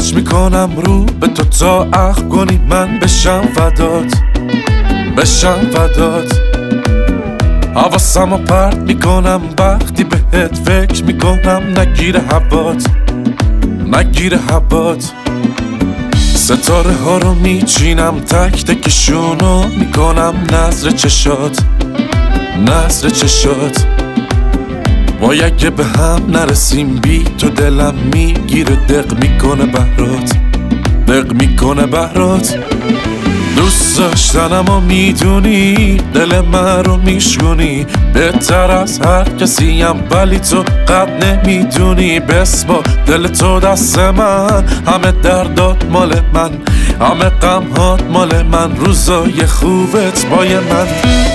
تلاش میکنم رو به تو تا عقل کنی من بشم فدات حواسمو پرت میکنم وقتی بهت فکر میکنم نگیر هوات ستاره ها رو میچینم تک تکشونو میکنم نظر چشات وای اگه به هم نرسیم بی تو دلم میگیره دق میکنه بهرات دوست داشتنم و میدونی دل من رو میشونی بهتر از هر کسیم ولی تو قد نمیدونی بسپار دل تو دست من همه دردات مال من همه غمهات مال من روزای خوبت بای من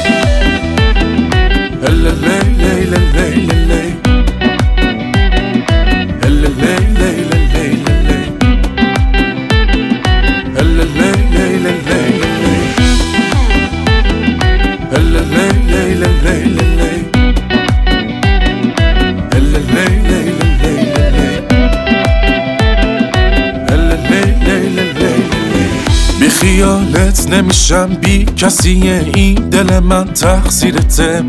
بی خیالت نمیشم بی کسی این دل من تقصیرته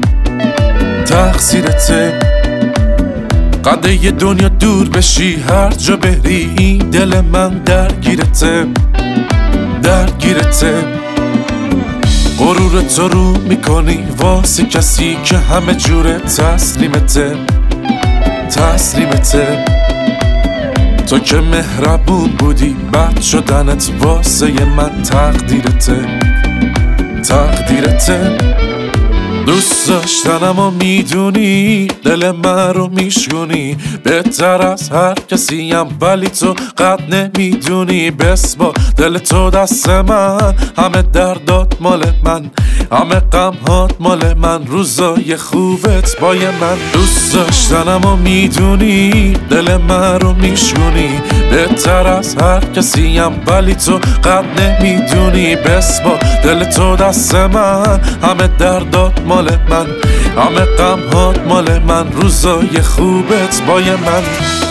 قده یه دنیا دور بشی هر جا بری این دل من درگیرته غرور تو رو میکنی واسه کسی که همه جوره تسلیمته تو که مهربون بودی بد شدنت واسه من تقدیرته دوست داشتنم و میدونی دل من رو میشونی بهتر از هر کسیم ولی تو قد نمیدونی بسپار دل تو دست من همه دردات مال من همه غمهات مال من روزای خوبت بای من دوست داشتنم و میدونی دل من رو میشونی بهتر از هر کسیم ولی تو قد نمیدونی بسپار دل تو دست من همه دردات مال من همه غمهات مال من روزای خوبت بای من